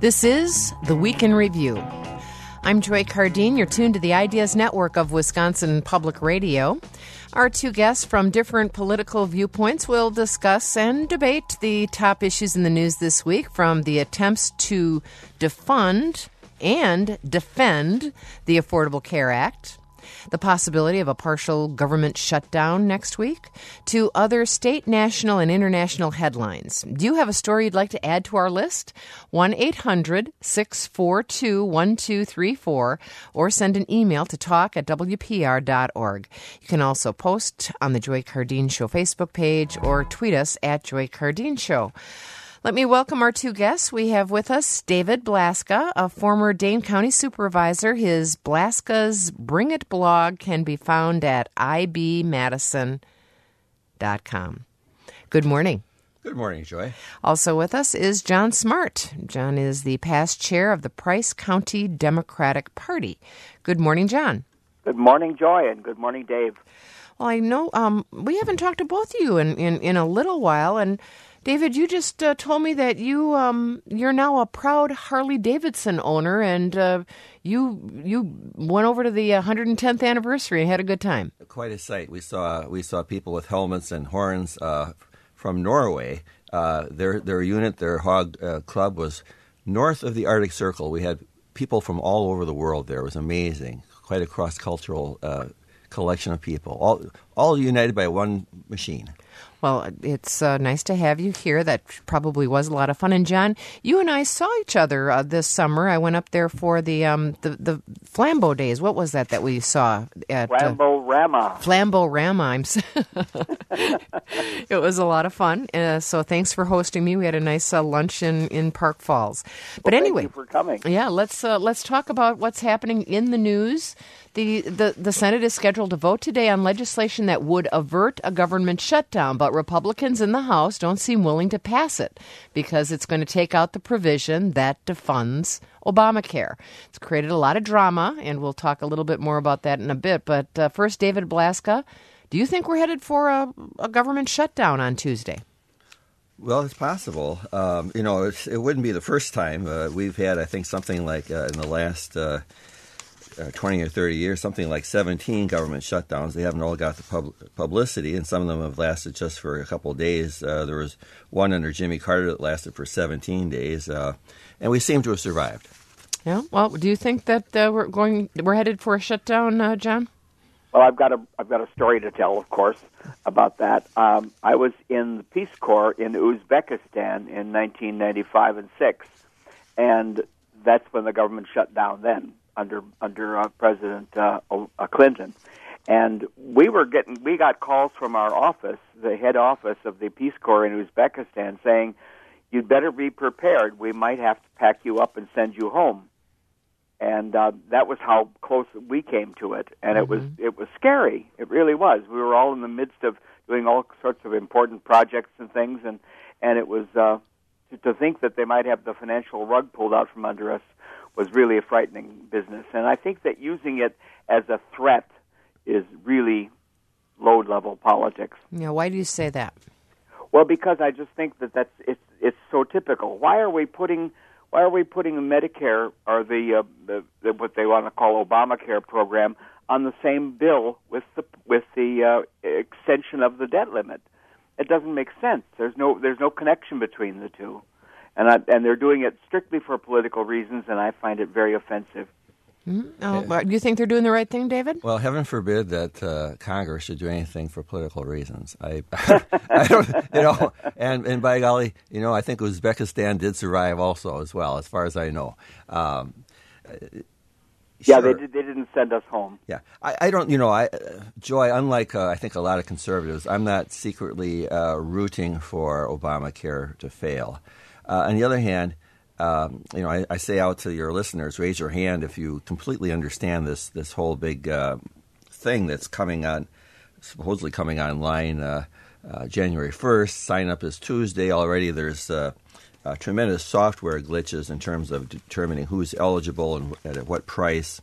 This is The Week in Review. I'm Joy Cardine. You're tuned to the Ideas Network of Wisconsin Public Radio. Our two guests from different political viewpoints will discuss and debate the top issues in the news this week, from the attempts to defund and defend the Affordable Care Act, the possibility of a partial government shutdown next week, to other state, national, and international headlines. Do you have a story you'd like to add to our list? 1-800-642-1234 or send an email to talk@wpr.org. You can also post on the Joy Cardine Show Facebook page or tweet us at Joy Cardine Show. Let me welcome our two guests. We have with us David Blaska, a former Dane County supervisor. His Blaska's Bring It blog can be found at ibmadison.com. Good morning. Good morning, Joy. Also with us is John Smart. John is the past chair of the Price County Democratic Party. Good morning, John. Good morning, Joy, and good morning, Dave. Well, I know we haven't talked to both of you in a little while, and David, you just told me that you're now a proud Harley-Davidson owner, and you went over to the 110th anniversary and had a good time. Quite a sight. We saw people with helmets and horns from Norway. Their unit, their hog club, was north of the Arctic Circle. We had people from all over the world there. It was amazing. Quite a cross-cultural collection of people, all united by one machine. Well, it's nice to have you here. That probably was a lot of fun. And John, you and I saw each other this summer. I went up there for the Flambeau Days. What was that we saw at Flambeau-Rama? Flambeau-Rama. It was a lot of fun. So thanks for hosting me. We had a nice lunch in Park Falls. But anyway, thank you for coming. Yeah, let's talk about what's happening in the news. The Senate is scheduled to vote today on legislation that would avert a government shutdown, but Republicans in the House don't seem willing to pass it because it's going to take out the provision that defunds Obamacare. It's created a lot of drama, and we'll talk a little bit more about that in a bit. But first, David Blaska, do you think we're headed for a government shutdown on Tuesday? Well, it's possible. It wouldn't be the first time. We've had, I think, something like in the last 20 or 30 years, something like 17 government shutdowns. They haven't all got the publicity, and some of them have lasted just for a couple of days. There was one under Jimmy Carter that lasted for 17 days, and we seem to have survived. Yeah. Well, do you think that we're headed for a shutdown, John? Well, I've got a story to tell, of course, about that. I was in the Peace Corps in Uzbekistan in 1995 and 6, and that's when the government shut down then, under President Clinton. And we got calls from our office, the head office of the Peace Corps in Uzbekistan, saying, "You'd better be prepared. We might have to pack you up and send you home." And that was how close we came to it. And it was scary. It really was. We were all in the midst of doing all sorts of important projects and things, and it was to think that they might have the financial rug pulled out from under us was really a frightening business. And I think that using it as a threat is really low-level politics. Yeah, why do you say that? Well, because I just think that it's so typical. Why are we putting Medicare, or the what they want to call Obamacare program, on the same bill with the extension of the debt limit? It doesn't make sense. There's no connection between the two. And they're doing it strictly for political reasons, and I find it very offensive. Mm-hmm. Oh, do you think they're doing the right thing, David? Well, heaven forbid that Congress should do anything for political reasons. I don't, and by golly, I think Uzbekistan did survive also as well, as far as I know. Yeah, sure. they didn't send us home. Yeah, I don't, Joy, unlike I think a lot of conservatives, I'm not secretly rooting for Obamacare to fail. On the other hand, I say out to your listeners, raise your hand if you completely understand this whole big thing that's supposedly coming online January 1st. Sign up is Tuesday. Already there's tremendous software glitches in terms of determining who's eligible and at what price.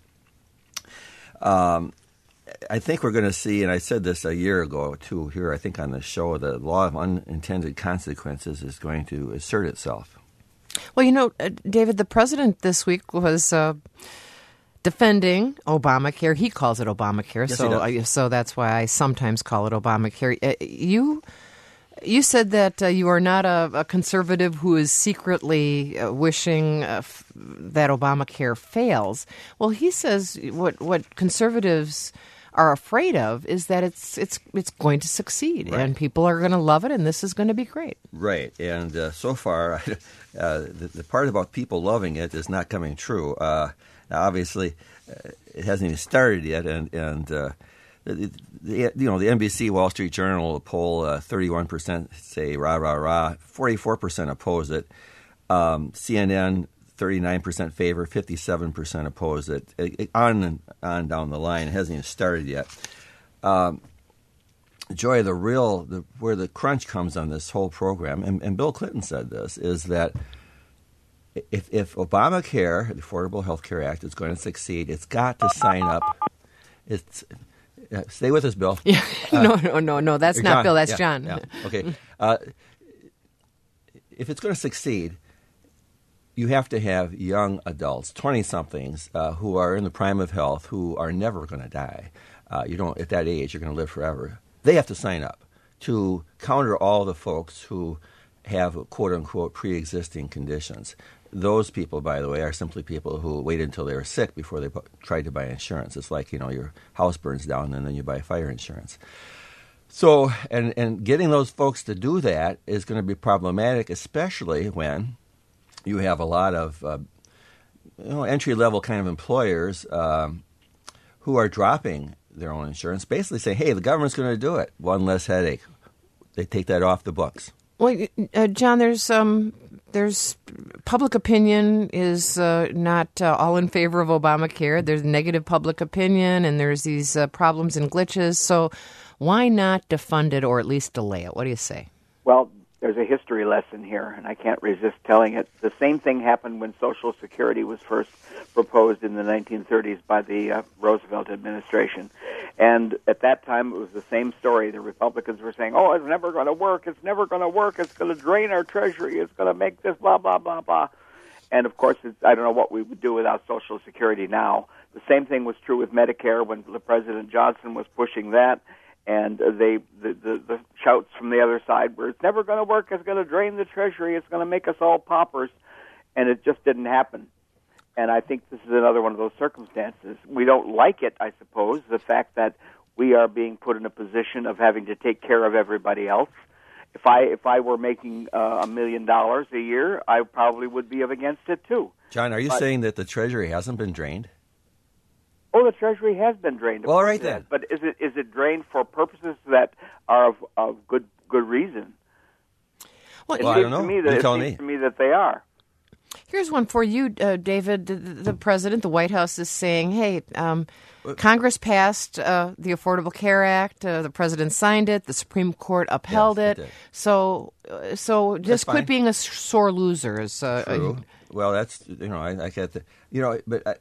I think we're going to see, and I said this a year ago too here, I think on the show, the law of unintended consequences is going to assert itself. Well, David, the president this week was defending Obamacare. He calls it Obamacare, Yes, so that's why I sometimes call it Obamacare. You said that you are not a conservative who is secretly wishing that Obamacare fails. Well, he says what conservatives are afraid of is that it's going to succeed, right, and people are going to love it, and this is going to be great. Right, and so far, the part about people loving it is not coming true. Now, obviously, it hasn't even started yet, and the NBC Wall Street Journal poll 31% say rah rah rah, 44% oppose it. CNN 39% favor, 57% oppose it. On and on down the line, it hasn't even started yet. Joy, where the crunch comes on this whole program, and Bill Clinton said this, is that if Obamacare, the Affordable Health Care Act, is going to succeed, it's got to sign up. Stay with us, Bill. Yeah. No. That's not John. Bill. That's Yeah, John. Yeah. Okay. If it's going to succeed, you have to have young adults, 20-somethings, who are in the prime of health, who are never going to die. At that age, you're going to live forever. They have to sign up to counter all the folks who have quote-unquote pre-existing conditions. Those people, by the way, are simply people who wait until they were sick before they tried to buy insurance. It's like, your house burns down and then you buy fire insurance. So, and getting those folks to do that is going to be problematic, especially when you have a lot of entry-level kind of employers who are dropping their own insurance, basically saying, hey, the government's going to do it. One less headache. They take that off the books. Well, John, there's public opinion is not all in favor of Obamacare. There's negative public opinion, and there's these problems and glitches. So why not defund it or at least delay it? What do you say? Well, there's a history lesson here, and I can't resist telling it. The same thing happened when Social Security was first proposed in the 1930s by the Roosevelt administration. And at that time, it was the same story. The Republicans were saying, oh, it's never going to work. It's never going to work. It's going to drain our treasury. It's going to make this blah, blah, blah, blah. And, of course, I don't know what we would do without Social Security now. The same thing was true with Medicare when President Johnson was pushing that. And the shouts from the other side were, it's never going to work, it's going to drain the treasury, it's going to make us all paupers, and it just didn't happen. And I think this is another one of those circumstances. We don't like it, I suppose, the fact that we are being put in a position of having to take care of everybody else. If I were making $1 million a year, I probably would be against it too. John, are you saying that the treasury hasn't been drained? Oh, the Treasury has been drained. Well, all right then. But is it drained for purposes that are of good reason? Well, I don't know. It seems to me that they are. Here's one for you, David. The president, the White House is saying, hey, Congress passed the Affordable Care Act. The president signed it. The Supreme Court upheld it. So just quit being a sore loser. True. Well, that's, I get that. But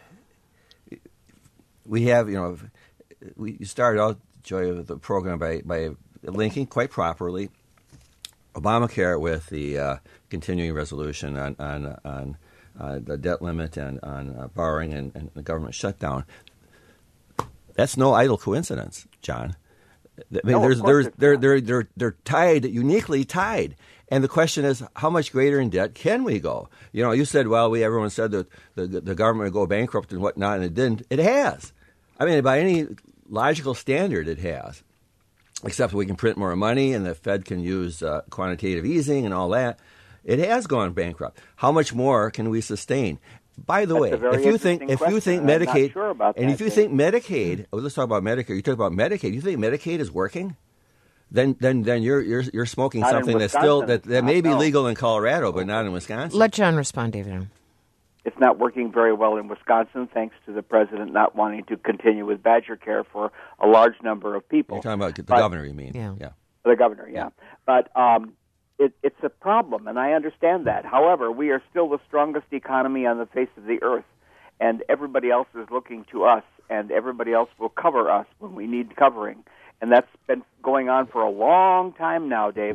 we have, we started out, Joy, with the program by linking quite properly Obamacare with the continuing resolution on the debt limit and on borrowing and the government shutdown. That's no idle coincidence, John. I mean, they're tied, uniquely tied. And the question is, how much greater in debt can we go? You said, everyone said that the government would go bankrupt and whatnot, and it didn't. It has. I mean, by any logical standard, it has. Except we can print more money, and the Fed can use quantitative easing and all that. It has gone bankrupt. How much more can we sustain? By the way, if you think Medicaid, think Medicaid, let's talk about Medicare. You talk about Medicaid. You think Medicaid is working? Then you're smoking not something that's still that may be legal in Colorado, but not in Wisconsin. Let John respond, David. It's not working very well in Wisconsin, thanks to the president not wanting to continue with Badger Care for a large number of people. You're talking about the governor, you mean? Yeah. The governor, yeah. But it's a problem, and I understand that. However, we are still the strongest economy on the face of the earth, and everybody else is looking to us, and everybody else will cover us when we need covering. And that's been going on for a long time now, Dave.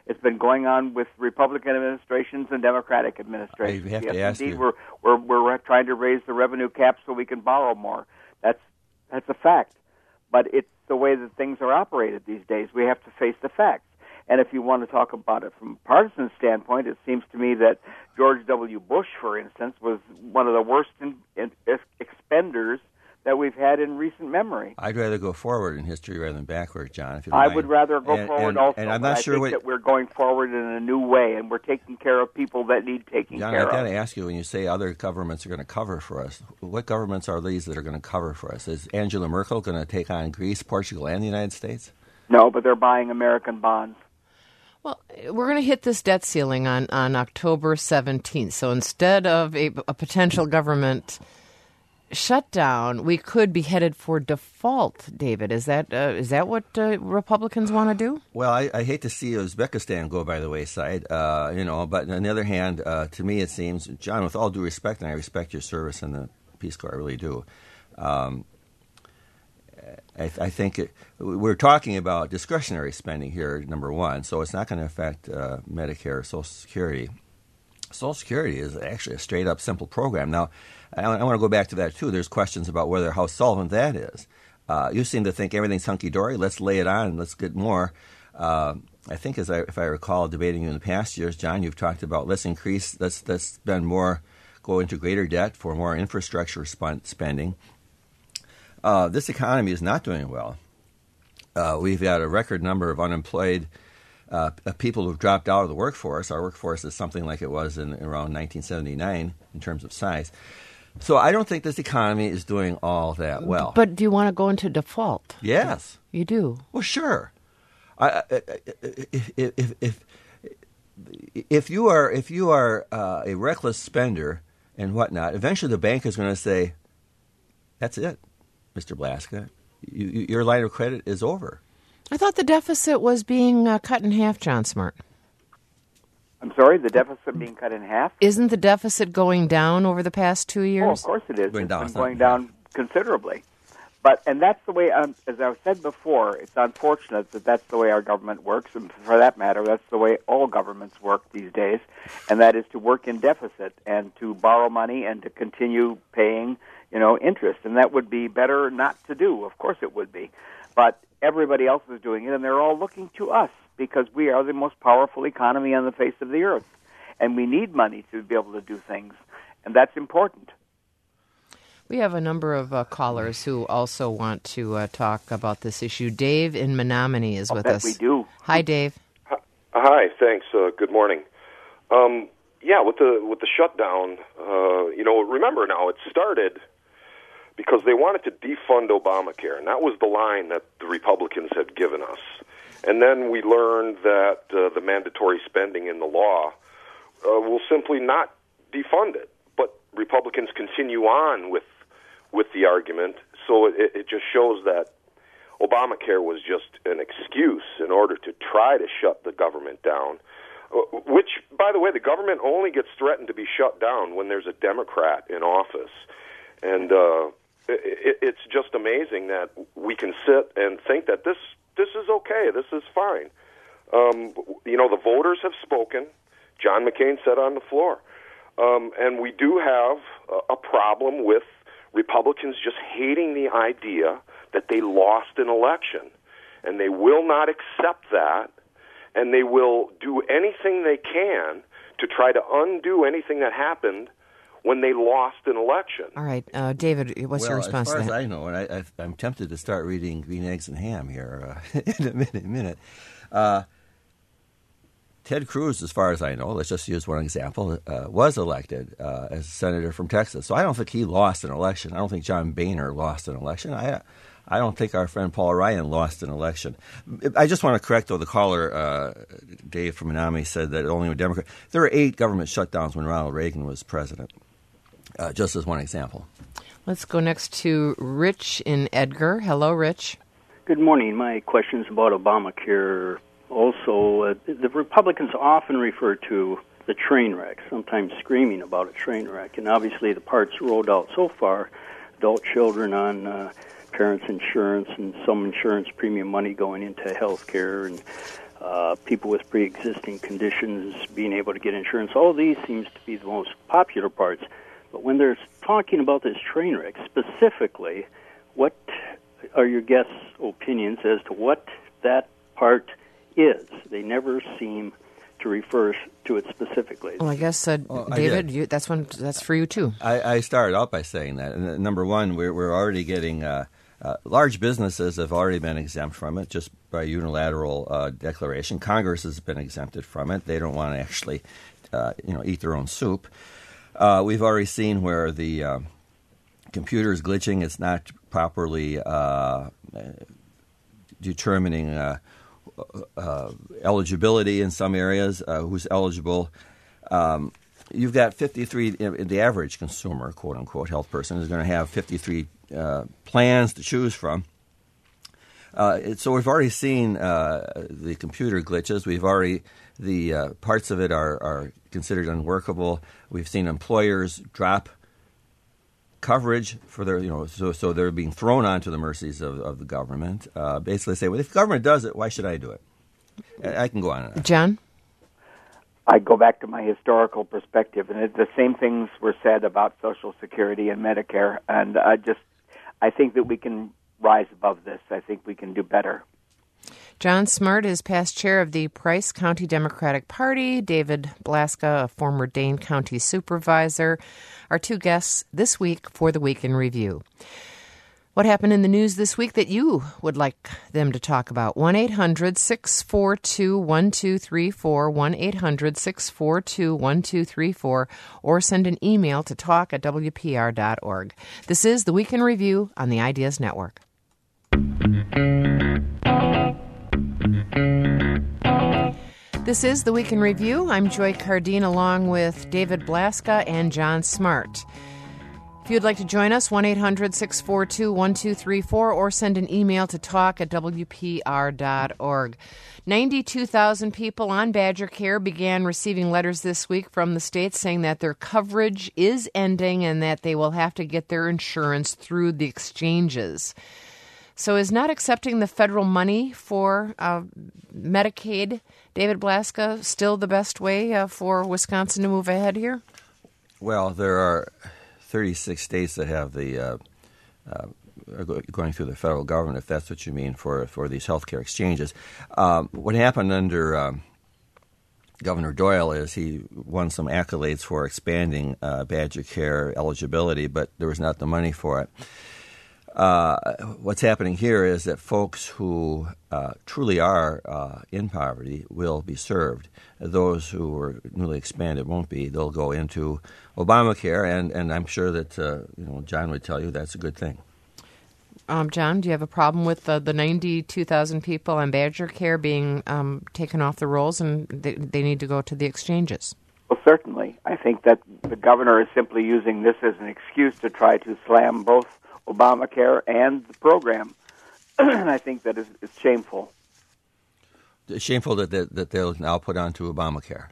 It's been going on with Republican administrations and Democratic administrations. I have to ask indeed, you. We're trying to raise the revenue cap so we can borrow more. That's a fact. But it's the way that things are operated these days. We have to face the facts. And if you want to talk about it from a partisan standpoint, it seems to me that George W. Bush, for instance, was one of the worst expenders that we've had in recent memory. I'd rather go forward in history rather than backward, John. If you I mind. would rather go forward also. And I'm not sure I think that we're going forward in a new way, and we're taking care of people that need taking John, care I've got of. to ask you, when you say other governments are going to cover for us, what governments are these that are going to cover for us? Is Angela Merkel going to take on Greece, Portugal, and the United States? No, but they're buying American bonds. Well, we're going to hit this debt ceiling on October 17th. So instead of a potential government shutdown, we could be headed for default, David. Is that what Republicans want to do? Well, I hate to see Uzbekistan go by the wayside, but on the other hand, to me it seems, John, with all due respect, and I respect your service in the Peace Corps, I really do, I think we're talking about discretionary spending here, number one, so it's not going to affect Medicare or Social Security. Social Security is actually a straight-up simple program. Now, I want to go back to that, too. There's questions about how solvent that is. You seem to think everything's hunky-dory. Let's lay it on and let's get more. I think, if I recall debating you in the past years, John, you've talked about let's spend more, go into greater debt for more infrastructure spending. This economy is not doing well. We've got a record number of unemployed people who've dropped out of the workforce. Our workforce is something like it was in around 1979 in terms of size. So I don't think this economy is doing all that well. But do you want to go into default? Yes. You do? Well, sure. If you are a reckless spender and whatnot, eventually the bank is going to say, "That's it, Mr. Blaska. Your line of credit is over." I thought the deficit was being cut in half, John Smart. I'm sorry, the deficit being cut in half? Isn't the deficit going down over the past 2 years? Oh, of course it is. It's been going down down considerably. And that's the way, as I've said before, it's unfortunate that that's the way our government works, and for that matter, that's the way all governments work these days, and that is to work in deficit and to borrow money and to continue paying, interest. And that would be better not to do. Of course it would be. But everybody else is doing it, and they're all looking to us because we are the most powerful economy on the face of the earth. And we need money to be able to do things, and that's important. We have a number of callers who also want to talk about this issue. Dave in Menominee is with us. We do. Hi, Dave. Hi, thanks. Good morning. With the shutdown, remember now, it started because they wanted to defund Obamacare, and that was the line that the Republicans had given us. And then we learned that the mandatory spending in the law will simply not defund it. But Republicans continue on with the argument, so it just shows that Obamacare was just an excuse in order to try to shut the government down, which, by the way, the government only gets threatened to be shut down when there's a Democrat in office. And it's just amazing that we can sit and think that this is okay, this is fine. The voters have spoken. John McCain said on the floor. And we do have a problem with Republicans just hating the idea that they lost an election. And they will not accept that, and they will do anything they can to try to undo anything that happened when they lost an election. All right. David, what's your response to that? As far as I know, and I'm tempted to start reading Green Eggs and Ham here in a minute. Ted Cruz, as far as I know, let's just use one example, was elected as a senator from Texas. So I don't think he lost an election. I don't think John Boehner lost an election. I don't think our friend Paul Ryan lost an election. I just want to correct, though, the caller, Dave from Menominee, said that only a Democrat. There were 8 government shutdowns when Ronald Reagan was president, just as one example. Let's go next to Rich in Edgar. Hello, Rich. Good morning. My question is about Obamacare. Also, the Republicans often refer to the train wreck, sometimes screaming about a train wreck. And obviously the parts rolled out so far, adult children on parents' insurance and some insurance premium money going into health care and people with pre-existing conditions being able to get insurance. All these seems to be the most popular parts. But when they're talking about this train wreck specifically, what are your guests' opinions as to what that part is? They never seem to refer to it specifically. Well, I guess, David, that's for you too. I started out by saying that. And number one, we're already getting large businesses have already been exempt from it just by unilateral declaration. Congress has been exempted from it. They don't want to actually, eat their own soup. We've already seen where the computer is glitching. It's not properly determining eligibility in some areas, who's eligible. You've got 53, the average consumer, quote-unquote, health person is going to have 53 plans to choose from. So we've already seen the computer glitches. The parts of it are considered unworkable. We've seen employers drop coverage for their, so they're being thrown onto the mercies of the government. Basically say, well, if the government does it, why should I do it? I can go on and on. John? I go back to my historical perspective, and the same things were said about Social Security and Medicare, and I think that we can rise above this. I think we can do better. John Smart is past chair of the Price County Democratic Party. David Blaska, a former Dane County supervisor, are two guests this week for the Week in Review. What happened in the news this week that you would like them to talk about? 1-800-642-1234, 1-800-642-1234, or send an email to talk@wpr.org. This is the Week in Review on the Ideas Network. This is the Week in Review. I'm Joy Cardine along with David Blaska and John Smart. If you'd like to join us, 1-800-642-1234 or send an email to talk@wpr.org. 92,000 people on Badger Care began receiving letters this week from the state saying that their coverage is ending and that they will have to get their insurance through the exchanges. So is not accepting the federal money for Medicaid, David Blaska, still the best way for Wisconsin to move ahead here? Well, there are 36 states that have the going through the federal government, if that's what you mean, for these healthcare exchanges. What happened under Governor Doyle is he won some accolades for expanding Badger Care eligibility, but there was not the money for it. What's happening here is that folks who truly are in poverty will be served. Those who are newly expanded won't be. They'll go into Obamacare, and I'm sure that John would tell you that's a good thing. John, do you have a problem with the 92,000 people on Badger Care being taken off the rolls and they need to go to the exchanges? Well, certainly. I think that the governor is simply using this as an excuse to try to slam both Obamacare and the program. And I think that it's shameful. It's shameful that they'll now put onto Obamacare.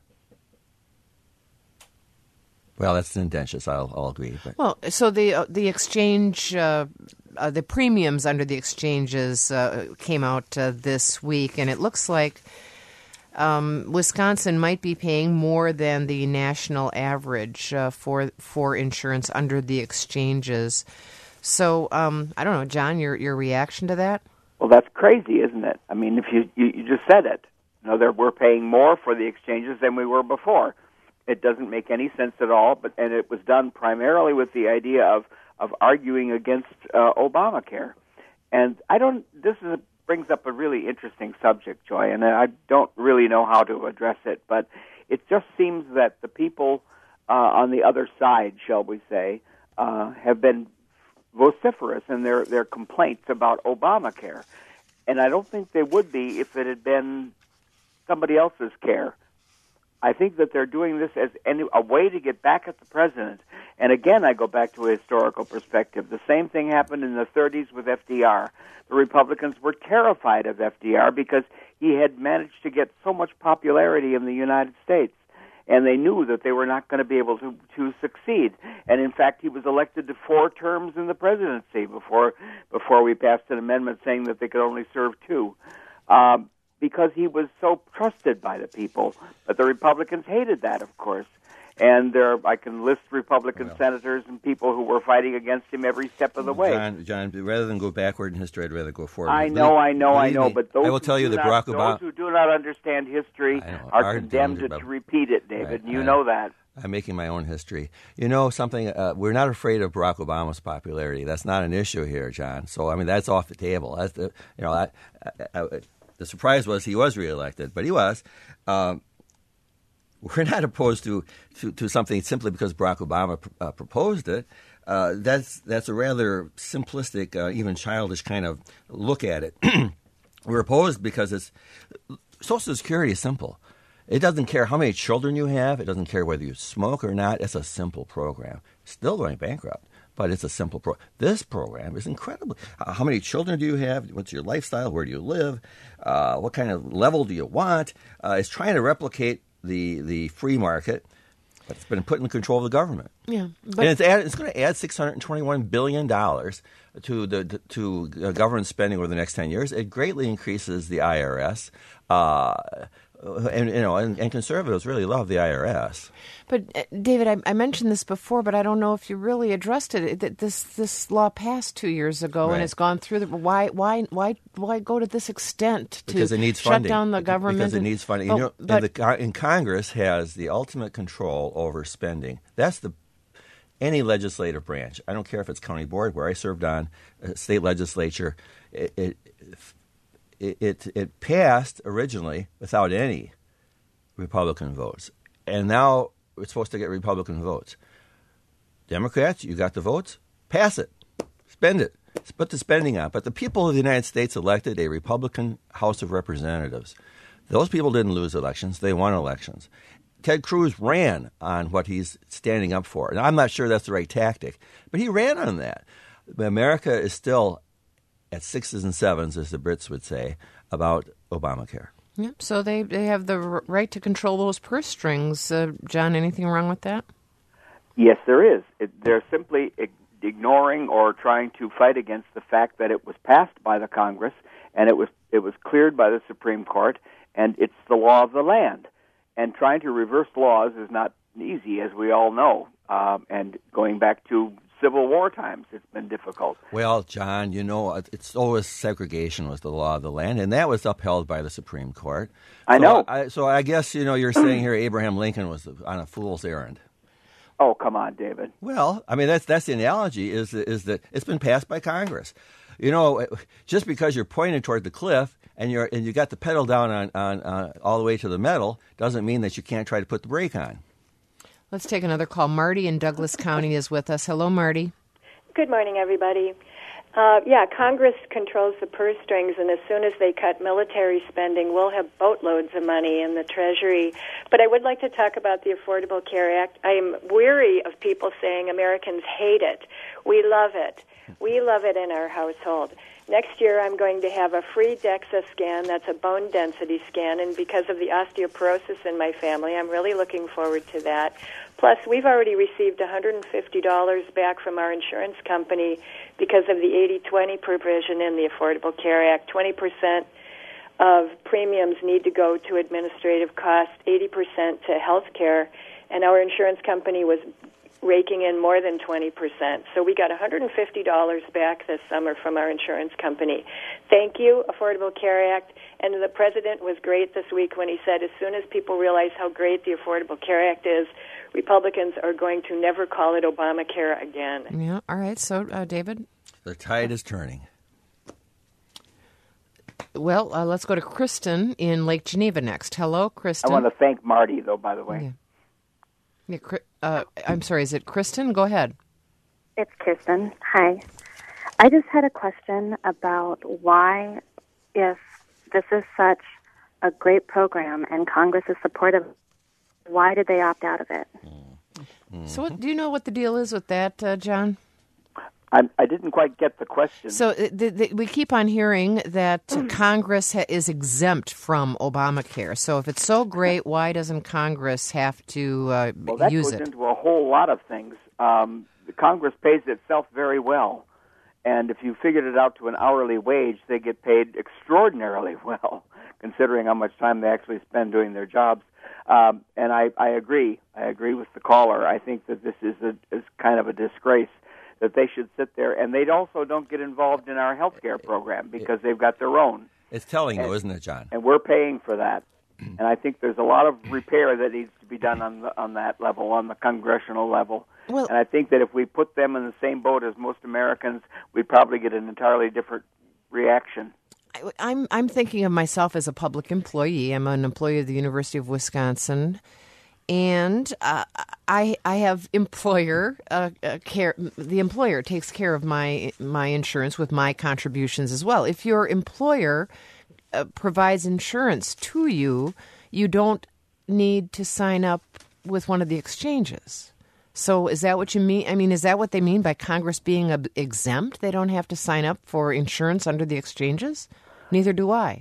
Well, that's tendentious. I'll agree. But. Well, so the exchange, the premiums under the exchanges came out this week, and it looks like Wisconsin might be paying more than the national average for insurance under the exchanges. So I don't know, John, your reaction to that? Well, that's crazy, isn't it? I mean, if you just said it. We're paying more for the exchanges than we were before. It doesn't make any sense at all. And it was done primarily with the idea of arguing against Obamacare. And this brings up a really interesting subject, Joy, and I don't really know how to address it. But it just seems that the people on the other side, shall we say, have been vociferous in their complaints about Obamacare. And I don't think they would be if it had been somebody else's care. I think that they're doing this as a way to get back at the president. And again, I go back to a historical perspective. The same thing happened in the 30s with FDR. The Republicans were terrified of FDR because he had managed to get so much popularity in the United States. And they knew that they were not going to be able to succeed. And in fact, he was elected to 4 terms in the presidency before we passed an amendment saying that they could only serve 2. because he was so trusted by the people. But the Republicans hated that, of course. And I can list Republican senators and people who were fighting against him every step of the way. John, rather than go backward in history, I'd rather go forward. I know. But those, I will tell you that Barack Obama, those who do not understand history are condemned to repeat it, David. Right, you know that. I'm making my own history. You know something? We're not afraid of Barack Obama's popularity. That's not an issue here, John. So I mean, that's off the table. That's the surprise was he was reelected, but he was. We're not opposed to something simply because Barack Obama proposed it. That's a rather simplistic, even childish kind of look at it. We're opposed because Social Security is simple. It doesn't care how many children you have. It doesn't care whether you smoke or not. It's a simple program. Still going bankrupt, but it's a simple program. This program is incredible. How many children do you have? What's your lifestyle? Where do you live? What kind of level do you want? It's trying to replicate the free market, but it's been put in control of the government. Yeah, and it's going to add $621 billion to government spending over the next 10 years. It greatly increases the IRS. And conservatives really love the IRS. But David, I mentioned this before, but I don't know if you really addressed it. This law passed 2 years ago and it's gone through. Why go to this extent to because it needs funding. Shut down the government? Because it needs funding. And Congress has the ultimate control over spending. That's any legislative branch. I don't care if it's county board, where I served on, state legislature. It passed originally without any Republican votes, and now it's supposed to get Republican votes. Democrats, you got the votes, pass it, spend it, put the spending on. But the people of the United States elected a Republican House of Representatives. Those people didn't lose elections; they won elections. Ted Cruz ran on what he's standing up for, and I'm not sure that's the right tactic, but he ran on that. America is still at sixes and sevens, as the Brits would say, about Obamacare. Yep. So they have the right to control those purse strings. John, anything wrong with that? Yes, there is. They're simply ignoring or trying to fight against the fact that it was passed by the Congress and it was cleared by the Supreme Court, and it's the law of the land. And trying to reverse laws is not easy, as we all know. And going back to Civil War times, it's been difficult. Well, John, it's always segregation was the law of the land, and that was upheld by the Supreme Court. I know. So I guess, you're saying here Abraham Lincoln was on a fool's errand. Oh, come on, David. Well, I mean, that's the analogy, is that it's been passed by Congress. Just because you're pointing toward the cliff and you got the pedal down on all the way to the metal doesn't mean that you can't try to put the brake on. Let's take another call. Marty in Douglas County is with us. Hello, Marty. Good morning, everybody. Congress controls the purse strings, and as soon as they cut military spending, we'll have boatloads of money in the Treasury. But I would like to talk about the Affordable Care Act. I am weary of people saying Americans hate it. We love it. We love it in our household. Next year, I'm going to have a free DEXA scan. That's a bone density scan, and because of the osteoporosis in my family, I'm really looking forward to that. Plus, we've already received $150 back from our insurance company because of the 80-20 provision in the Affordable Care Act. 20% of premiums need to go to administrative costs, 80% to health care, and our insurance company was raking in more than 20%. So we got $150 back this summer from our insurance company. Thank you, Affordable Care Act. And the president was great this week when he said as soon as people realize how great the Affordable Care Act is, Republicans are going to never call it Obamacare again. Yeah. All right. So, David? The tide is turning. Well, let's go to Kristen in Lake Geneva next. Hello, Kristen. I want to thank Marty, though, by the way. Yeah. I'm sorry, is it Kristen? Go ahead. It's Kirsten. Hi. I just had a question about why, if this is such a great program and Congress is supportive, why did they opt out of it? So do you know what the deal is with that, John? I didn't quite get the question. So we keep on hearing that Congress is exempt from Obamacare. So if it's so great, why doesn't Congress have to use it? Well, that goes into a whole lot of things. The Congress pays itself very well. And if you figured it out to an hourly wage, they get paid extraordinarily well. considering how much time they actually spend doing their jobs. And I agree. I agree with the caller. I think that this is kind of a disgrace that they should sit there, and they also don't get involved in our health care program because they've got their own. It's telling, though, isn't it, John? And we're paying for that. And I think there's a lot of repair that needs to be done on that level, on the congressional level. Well, and I think that if we put them in the same boat as most Americans, we'd probably get an entirely different reaction. I'm thinking of myself as a public employee. I'm an employee of the University of Wisconsin, and I have employer care. The employer takes care of my insurance with my contributions as well. If your employer provides insurance to you, you don't need to sign up with one of the exchanges. So is that what you mean? I mean, is that what they mean by Congress being exempt? They don't have to sign up for insurance under the exchanges? Neither do I.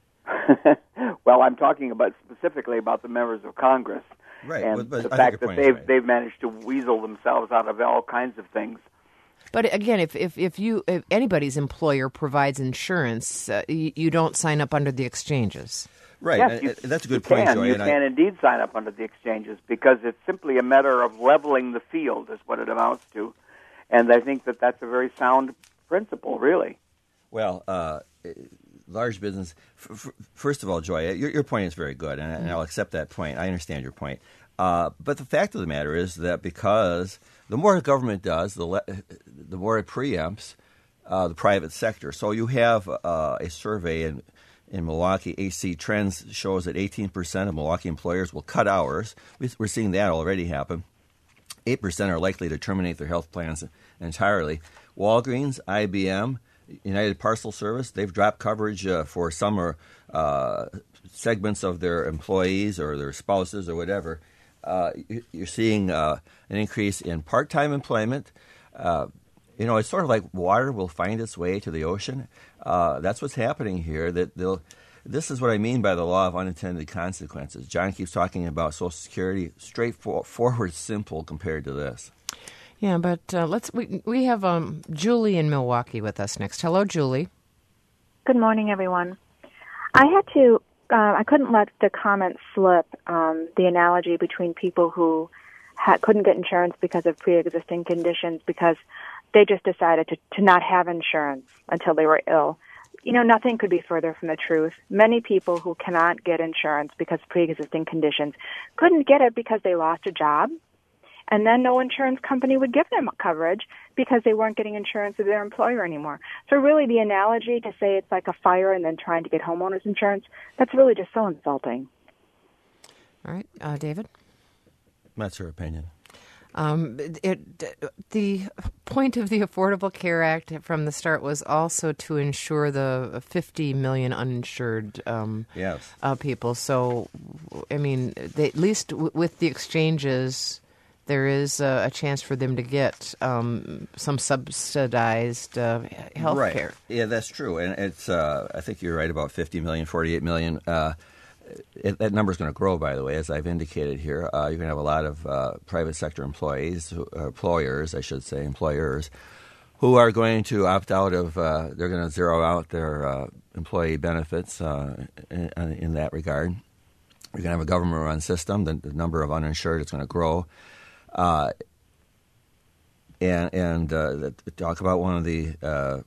Well, I'm talking specifically about the members of Congress. Right. And but the I fact think that your point is right. they've managed to weasel themselves out of all kinds of things. But again, if anybody's employer provides insurance, you don't sign up under the exchanges. Right. Yes, that's a good point, Joy. You can indeed sign up under the exchanges because it's simply a matter of leveling the field is what it amounts to. And I think that that's a very sound principle, really. Well, large business, first of all, Joy, your point is very good, and I'll accept that point. I understand your point. But the fact of the matter is that because the more the government does, the more it preempts the private sector. So you have a survey in Milwaukee, AC Trends shows that 18% of Milwaukee employers will cut hours. We're seeing that already happen. 8% are likely to terminate their health plans entirely. Walgreens, IBM, United Parcel Service, they've dropped coverage for some segments of their employees or their spouses or whatever. You're seeing an increase in part-time employment. It's sort of like water will find its way to the ocean. That's what's happening here. This is what I mean by the law of unintended consequences. John keeps talking about Social Security, straightforward, simple compared to this. Yeah, but we have Julie in Milwaukee with us next. Hello, Julie. Good morning, everyone. I couldn't let the comment slip, the analogy between people who couldn't get insurance because of pre-existing conditions because they just decided to not have insurance until they were ill. Nothing could be further from the truth. Many people who cannot get insurance because of pre-existing conditions couldn't get it because they lost a job, and then no insurance company would give them coverage because they weren't getting insurance with their employer anymore. So really the analogy to say it's like a fire and then trying to get homeowners insurance, that's really just so insulting. All right. David? That's her opinion. The point of the Affordable Care Act from the start was also to ensure the 50 million uninsured people. So, I mean, at least with the exchanges, there is a chance for them to get some subsidized health care. Right. Yeah, that's true. And it's I think you're right about 50 million, 48 million. That number is going to grow, by the way, as I've indicated here. You're going to have a lot of private sector employers, who are going to opt out of, they're going to zero out their employee benefits in that regard. You're going to have a government-run system. The number of uninsured is going to grow. And talk about one of the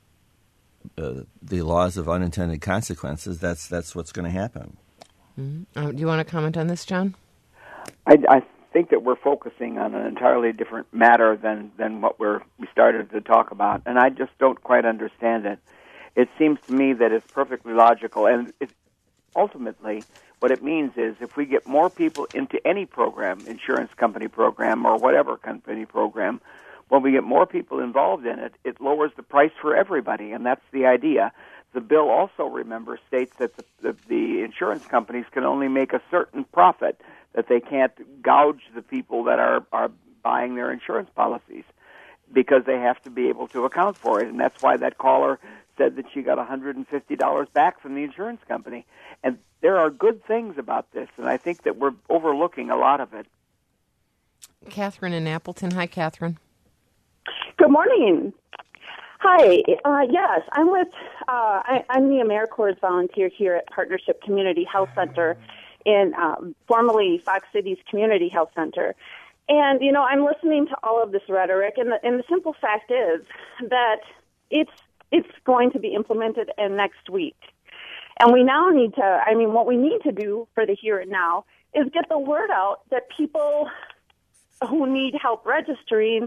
laws of unintended consequences. That's what's going to happen. Mm-hmm. Do you want to comment on this, John? I think that we're focusing on an entirely different matter than what we started to talk about, and I just don't quite understand it. It seems to me that it's perfectly logical, and ultimately what it means is if we get more people into any program, insurance company program or whatever company program, when we get more people involved in it, it lowers the price for everybody, and that's the idea. The bill also, remember, states that the insurance companies can only make a certain profit, that they can't gouge the people that are buying their insurance policies because they have to be able to account for it. And that's why that caller said that she got $150 back from the insurance company. And there are good things about this, and I think that we're overlooking a lot of it. Catherine in Appleton. Hi, Catherine. Good morning. Hi. Yes, I'm with I'm the AmeriCorps volunteer here at Partnership Community Health Center in formerly Fox Cities Community Health Center. And, you know, I'm listening to all of this rhetoric, and the simple fact is that it's going to be implemented in next week. And we now need to, what we need to do for the here and now is get the word out that people who need help registering,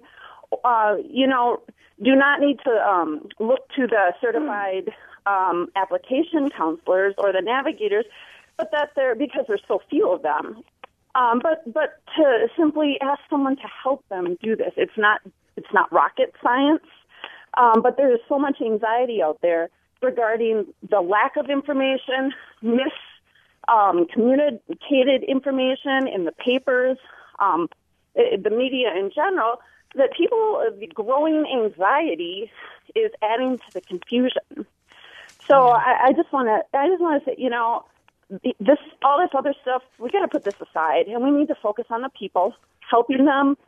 do not need to look to the certified application counselors or the navigators, but that because there's so few of them. But to simply ask someone to help them do this. It's not rocket science, but there is so much anxiety out there regarding the lack of information, communicated information in the papers, the media in general, that the growing anxiety is adding to the confusion. So I just want to say, you know, all this other stuff, we got to put this aside, and we need to focus on the people, helping them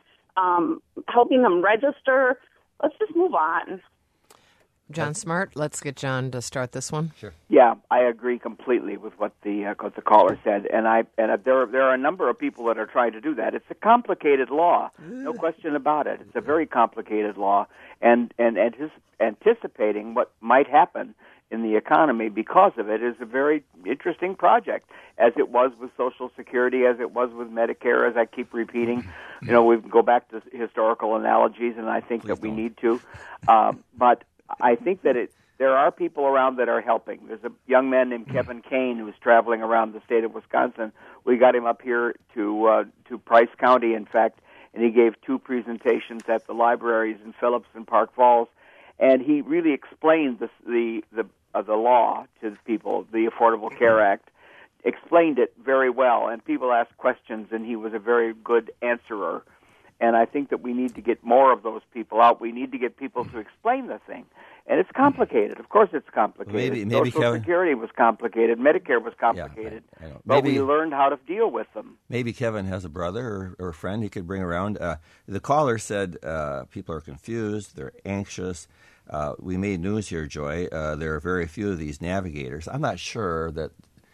register. Let's just move on. John Smart, let's get John to start this one. Sure. Yeah, I agree completely with what the caller said, and there are a number of people that are trying to do that. It's a complicated law, no question about it. It's a very complicated law, and anticipating what might happen in the economy because of it is a very interesting project, as it was with Social Security, as it was with Medicare, as I keep repeating. You know, we go back to historical analogies, and I think that we need to. But I think that there are people around that are helping. There's a young man named Kevin Kane who's traveling around the state of Wisconsin. We got him up here to Price County, in fact, and he gave 2 presentations at the libraries in Phillips and Park Falls, and he really explained the law to people, the Affordable Care Act, explained it very well, and people asked questions, and he was a very good answerer. And I think that we need to get more of those people out. We need to get people to explain the thing. And it's complicated. Of course it's complicated. Maybe Social Security was complicated. Medicare was complicated. Yeah, I know. But we learned how to deal with them. Maybe Kevin has a brother or a friend he could bring around. The caller said people are confused. They're anxious. We made news here, Joy. There are very few of these navigators. I'm not sure that,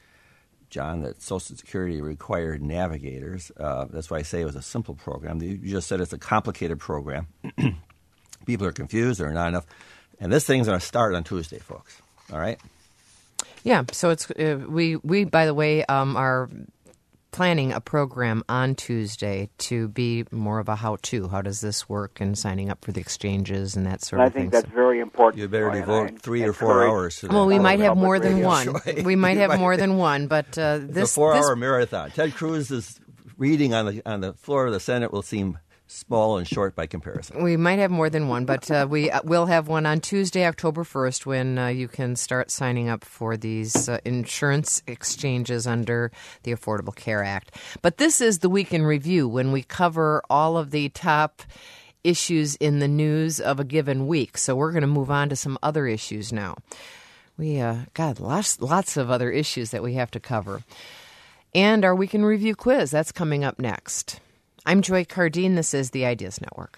John, that Social Security required navigators. That's why I say it was a simple program. You just said it's a complicated program. People are confused. There are not enough. And this thing's going to start on Tuesday, folks. All right? Yeah. So it's we by the way, are planning a program on Tuesday to be more of a how-to. How does this work, and signing up for the exchanges and that sort of thing. I think that's very important. You better devote 3 or 4 hours to that. Well, we might have more than one. We might have more than one, but this... a 4-hour marathon. Ted Cruz's reading on the floor of the Senate will seem small and short by comparison. We might have more than one, but we will have one on Tuesday, October 1st, when you can start signing up for these insurance exchanges under the Affordable Care Act. But this is the Week in Review, when we cover all of the top issues in the news of a given week. So we're going to move on to some other issues now. We got lots of other issues that we have to cover. And our Week in Review quiz, that's coming up next. I'm Joy Cardine. This is the Ideas Network.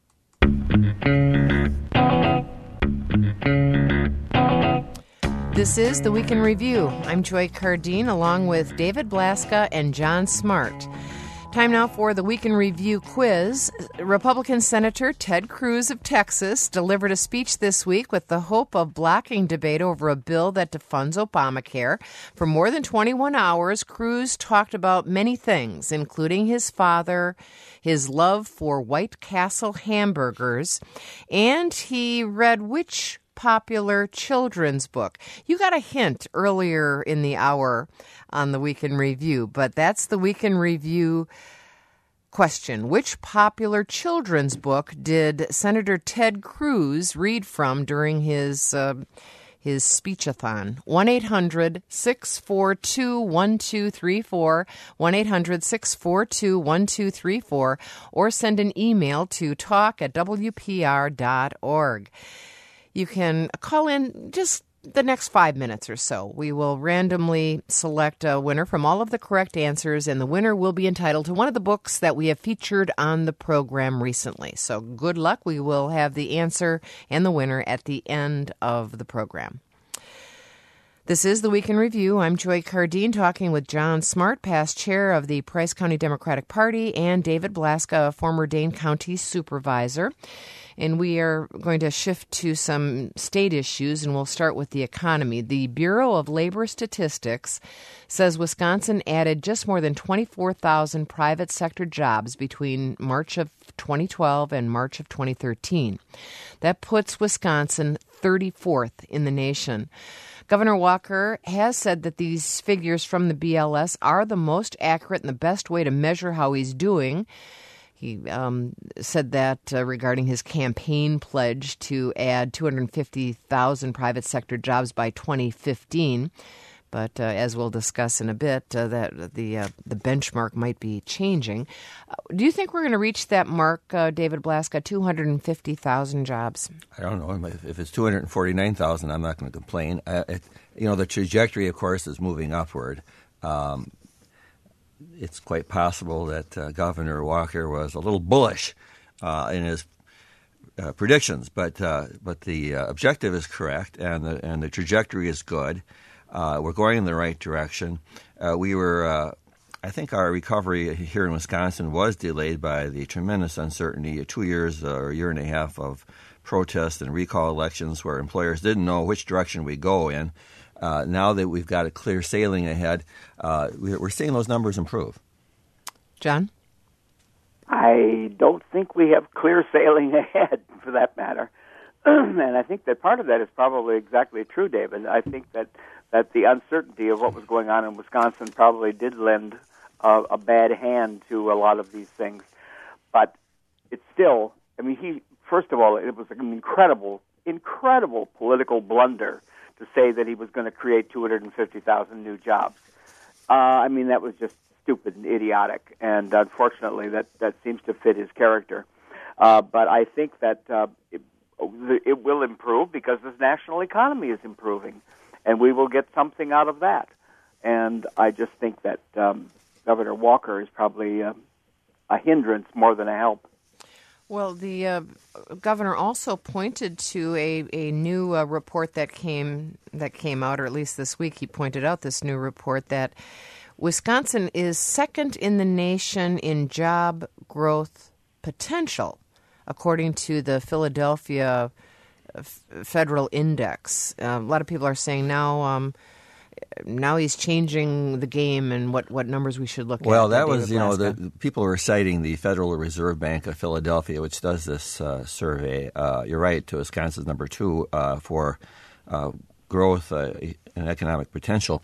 This is the Week in Review. I'm Joy Cardine, along with David Blaska and John Smart. Time now for the Week in Review quiz. Republican Senator Ted Cruz of Texas delivered a speech this week with the hope of blocking debate over a bill that defunds Obamacare. For more than 21 hours, Cruz talked about many things, including his father, his love for White Castle hamburgers, and he read which popular children's book. You got a hint earlier in the hour on the Week in Review, but that's the Week in Review question. Which popular children's book did Senator Ted Cruz read from during his speechathon? 1-800-642-1234, 1-800-642-1234, or send an email to talk@wpr.org. You can call in just the next 5 minutes or so. We will randomly select a winner from all of the correct answers, and the winner will be entitled to one of the books that we have featured on the program recently. So good luck. We will have the answer and the winner at the end of the program. This is the Week in Review. I'm Joy Cardine, talking with John Smart, past chair of the Price County Democratic Party, and David Blaska, a former Dane County supervisor. And we are going to shift to some state issues, and we'll start with the economy. The Bureau of Labor Statistics says Wisconsin added just more than 24,000 private sector jobs between March of 2012 and March of 2013. That puts Wisconsin 34th in the nation. Governor Walker has said that these figures from the BLS are the most accurate and the best way to measure how he's doing. He said that regarding his campaign pledge to add 250,000 private sector jobs by 2015. But as we'll discuss in a bit, that the benchmark might be changing. Do you think we're going to reach that mark, David Blaska, 250,000 jobs? I don't know. If it's 249,000, I'm not going to complain. The trajectory, of course, is moving upward. It's quite possible that Governor Walker was a little bullish in his predictions, but the objective is correct, and the trajectory is good. We're going in the right direction. I think our recovery here in Wisconsin was delayed by the tremendous uncertainty, 2 years or a year and a half of protest and recall elections where employers didn't know which direction we go in. Now that we've got a clear sailing ahead, we're seeing those numbers improve. John? I don't think we have clear sailing ahead, for that matter. And I think that part of that is probably exactly true, David. I think that the uncertainty of what was going on in Wisconsin probably did lend a bad hand to a lot of these things. But it's still, first of all, it was an incredible political blunder to say that he was going to create 250,000 new jobs. That was just stupid and idiotic, and unfortunately that seems to fit his character. But I think that it will improve because this national economy is improving, and we will get something out of that. And I just think that Governor Walker is probably a hindrance more than a help. Well, the governor also pointed to a new report that came out, or at least this week he pointed out this new report that Wisconsin is second in the nation in job growth potential, according to the Philadelphia Federal Index. A lot of people are saying now he's changing the game and what numbers we should look at. Well, that was, the people were citing the Federal Reserve Bank of Philadelphia, which does this survey. You're right, to Wisconsin's number 2 for growth and economic potential.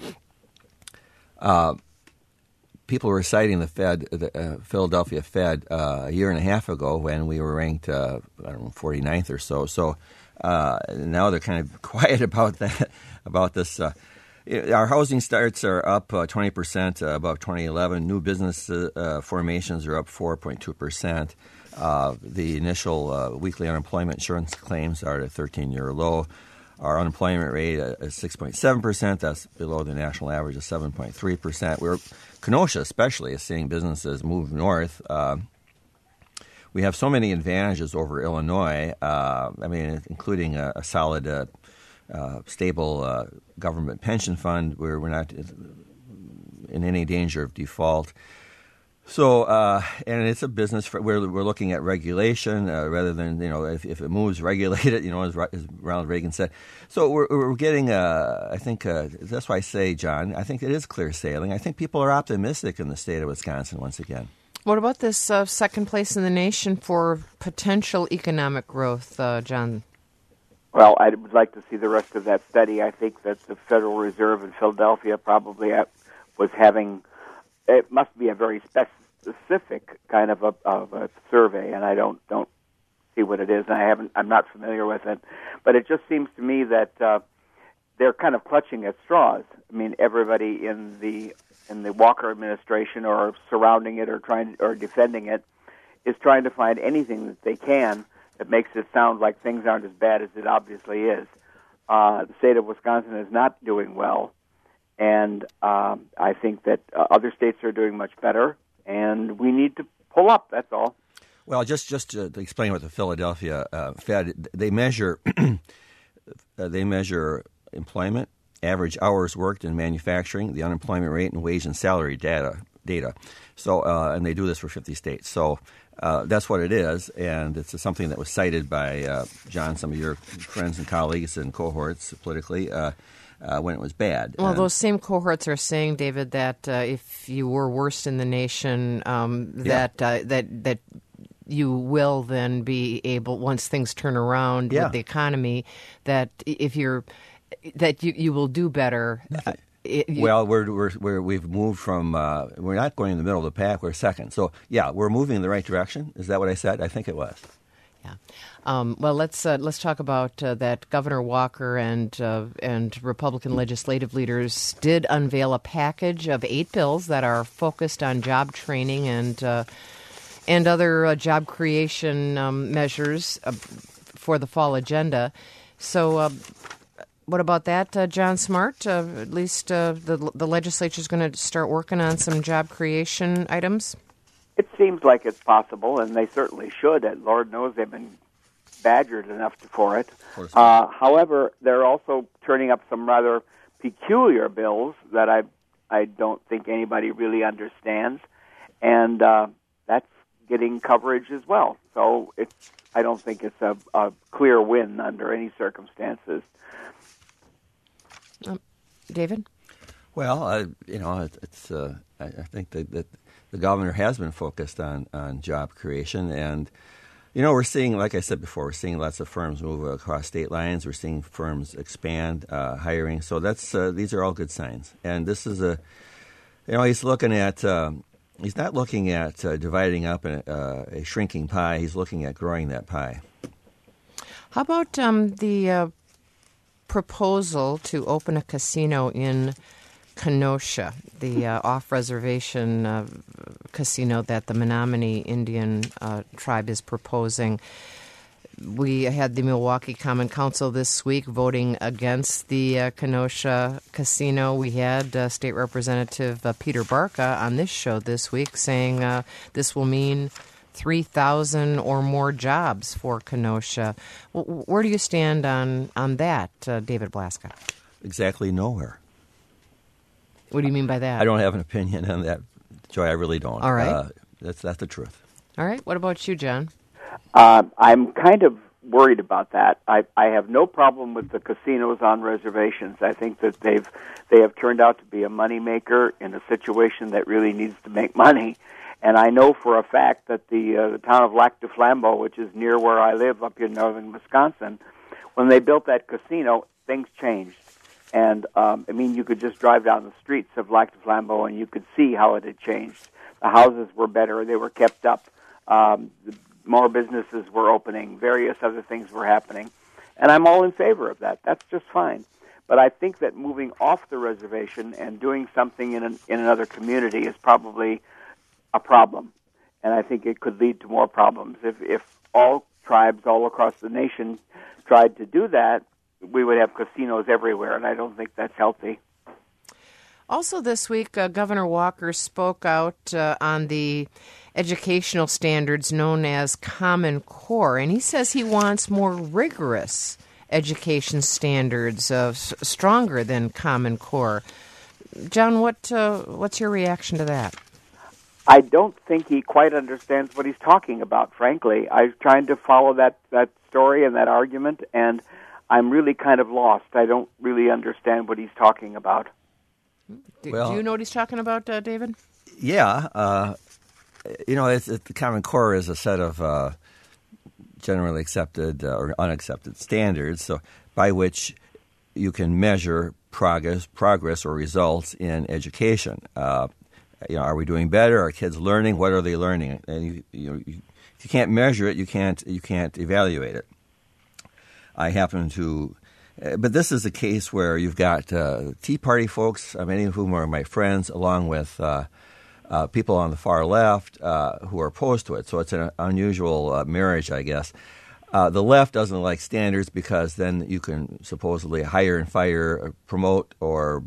People were citing the Philadelphia Fed a year and a half ago when we were ranked, 49th or so. So now they're kind of quiet about that, about this. Our housing starts are up 20% above 2011. New business formations are up 4.2%. The initial weekly unemployment insurance claims are at a 13-year low. Our unemployment rate is 6.7%. That's below the national average of 7.3%. Kenosha especially is seeing businesses move north. We have so many advantages over Illinois, including a solid stable government pension fund where we're not in any danger of default. So, and it's a business we're looking at regulation rather than, if it moves, regulate it, as Ronald Reagan said. So we're getting, I think, that's why I say, John, I think it is clear sailing. I think people are optimistic in the state of Wisconsin once again. What about this second place in the nation for potential economic growth, John? Well, I would like to see the rest of that study. I think that the Federal Reserve in Philadelphia probably was having, it must be a very specific kind of a survey, and I don't see what it is, and I'm not familiar with it. But it just seems to me that they're kind of clutching at straws. Everybody in the Walker administration or surrounding it or defending it is trying to find anything that they can that makes it sound like things aren't as bad as it obviously is. The state of Wisconsin is not doing well, and I think that other states are doing much better, and we need to pull up, that's all. Well, just to explain what the Philadelphia Fed, they measure employment average hours worked in manufacturing, the unemployment rate, and wage and salary data. So, and they do this for 50 states. So that's what it is, and it's something that was cited by John, some of your friends and colleagues and cohorts politically when it was bad. Well, those same cohorts are saying, David, that if you were worst in the nation, that you will then be able, once things turn around with the economy, that if you will do better. We've moved from we're not going in the middle of the pack. We're second. So we're moving in the right direction. Is that what I said? I think it was. Yeah. Well, let's talk about that. Governor Walker and Republican legislative leaders did unveil a package of 8 bills that are focused on job training and other job creation measures for the fall agenda. So. What about that, John Smart? At least the legislature is going to start working on some job creation items? It seems like it's possible, and they certainly should. And Lord knows they've been badgered enough for it. However, they're also turning up some rather peculiar bills that I don't think anybody really understands, and that's getting coverage as well. So I don't think it's a clear win under any circumstances. David? Well, it's. I think that the governor has been focused on job creation, and we're seeing, like I said before, we're seeing lots of firms move across state lines. We're seeing firms expand hiring. So these are all good signs. And this is he's looking at. He's not looking at dividing up a shrinking pie. He's looking at growing that pie. How about the proposal to open a casino in Kenosha, the off-reservation casino that the Menominee Indian tribe is proposing? We had the Milwaukee Common Council this week voting against the Kenosha casino. We had State Representative Peter Barca on this show this week saying this will mean 3,000 or more jobs for Kenosha. Where do you stand on that, David Blaska? Exactly nowhere. What do you mean by that? I don't have an opinion on that, Joy. I really don't. All right. That's the truth. All right. What about you, John? I'm kind of worried about that. I have no problem with the casinos on reservations. I think that they have turned out to be a moneymaker in a situation that really needs to make money. And I know for a fact that the town of Lac du Flambeau, which is near where I live up in northern Wisconsin, when they built that casino, things changed. And, you could just drive down the streets of Lac du Flambeau and you could see how it had changed. The houses were better. They were kept up. More businesses were opening. Various other things were happening. And I'm all in favor of that. That's just fine. But I think that moving off the reservation and doing something in another community is probably a problem, and I think it could lead to more problems. If all tribes all across the nation tried to do that, we would have casinos everywhere, and I don't think that's healthy. Also this week, Governor Walker spoke out on the educational standards known as Common Core, and he says he wants more rigorous education standards, stronger than Common Core. John, what's your reaction to that? I don't think he quite understands what he's talking about, frankly. I'm trying to follow that story and that argument, and I'm really kind of lost. I don't really understand what he's talking about. Do you know what he's talking about, David? Yeah. The Common Core is a set of generally accepted or unaccepted standards by which you can measure progress or results in education. Are we doing better? Are kids learning? What are they learning? And if you can't measure it, you can't evaluate it. I happen to, but this is a case where you've got Tea Party folks, many of whom are my friends, along with people on the far left who are opposed to it. So it's an unusual marriage, I guess. The left doesn't like standards because then you can supposedly hire and fire, promote, or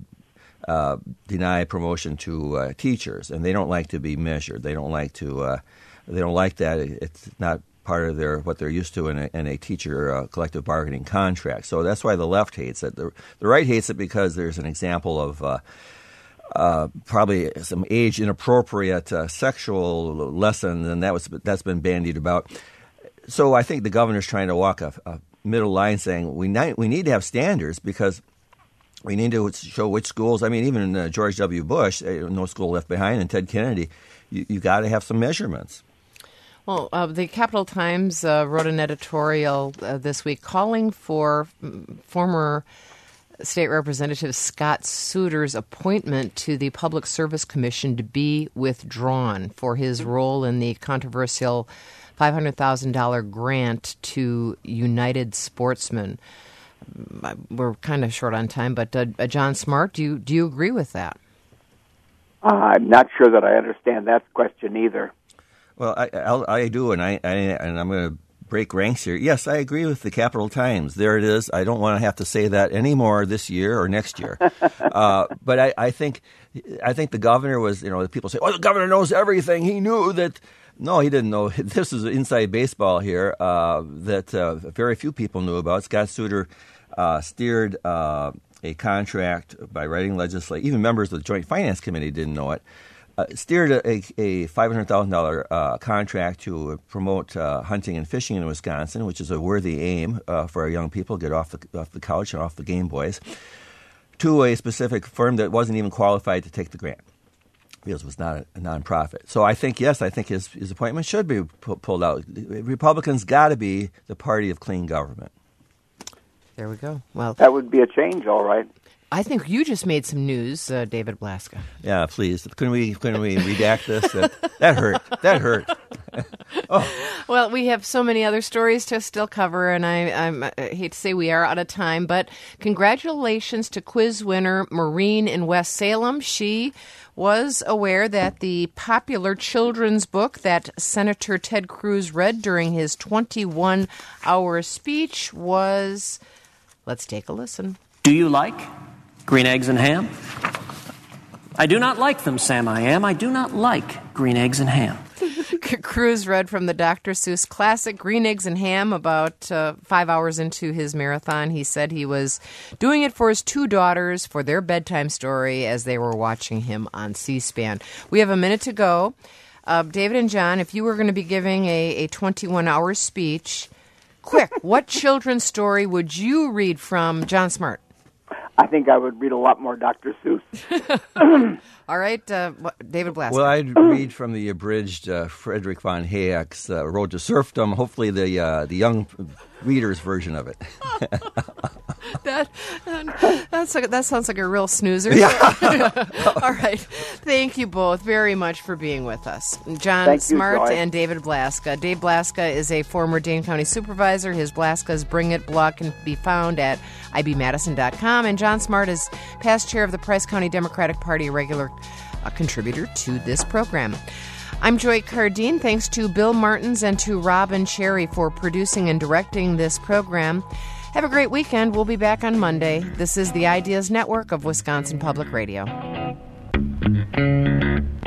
deny promotion to teachers, and they don't like to be measured. They don't like to. They don't like that. It's not part of what they're used to in a teacher collective bargaining contract. So that's why the left hates it. The right hates it because there's an example of probably some age inappropriate sexual lesson, and that's been bandied about. So I think the governor's trying to walk a middle line, saying we need to have standards because we need to show which schools. I mean, even George W. Bush, No School Left Behind, and Ted Kennedy, you got to have some measurements. Well, the Capital Times wrote an editorial this week calling for former State Representative Scott Souter's appointment to the Public Service Commission to be withdrawn for his role in the controversial $500,000 grant to United Sportsmen. We're kind of short on time, but John Smart, do you agree with that? I'm not sure that I understand that question either. Well, I do, and I'm going to break ranks here. Yes, I agree with the Capital Times. There it is. I don't want to have to say that anymore this year or next year. But I think the governor was, people say, the governor knows everything. He knew that. No, he didn't know. This is inside baseball here that very few people knew about. Scott Souter steered a contract by writing legislation. Even members of the Joint Finance Committee didn't know it. Steered a $500,000 contract to promote hunting and fishing in Wisconsin, which is a worthy aim for our young people, get off the couch and off the Game Boys, to a specific firm that wasn't even qualified to take the grant because it was not a nonprofit. So I think his appointment should be pulled out. Republicans got to be the party of clean government. There we go. Well, that would be a change, all right. I think you just made some news, David Blaska. Yeah, please. Couldn't we redact this? That hurt. Oh. Well, we have so many other stories to still cover, and I hate to say we are out of time, but congratulations to quiz winner Maureen in West Salem. She was aware that the popular children's book that Senator Ted Cruz read during his 21-hour speech was... Let's take a listen. Do you like green eggs and ham? I do not like them, Sam I am. I do not like green eggs and ham. Cruz read from the Dr. Seuss classic Green Eggs and Ham about 5 hours into his marathon. He said he was doing it for his two daughters for their bedtime story as they were watching him on C-SPAN. We have a minute to go. David and John, if you were going to be giving a 21-hour speech, quick, what children's story would you read from? John Smart? I think I would read a lot more Dr. Seuss. All right, David Blaska. Well, I'd read from the abridged Frederick von Hayek's Road to Serfdom, hopefully the young reader's version of it. That sounds like a real snoozer. Yeah. All right. Thank you both very much for being with us. John Smart and David Blaska. Dave Blaska is a former Dane County supervisor. His Blaska's Bring It blog can be found at ibmadison.com. And John Smart is past chair of the Price County Democratic Party, a regular contributor to this program. I'm Joy Cardine. Thanks to Bill Martins and to Robin Cherry for producing and directing this program. Have a great weekend. We'll be back on Monday. This is the Ideas Network of Wisconsin Public Radio.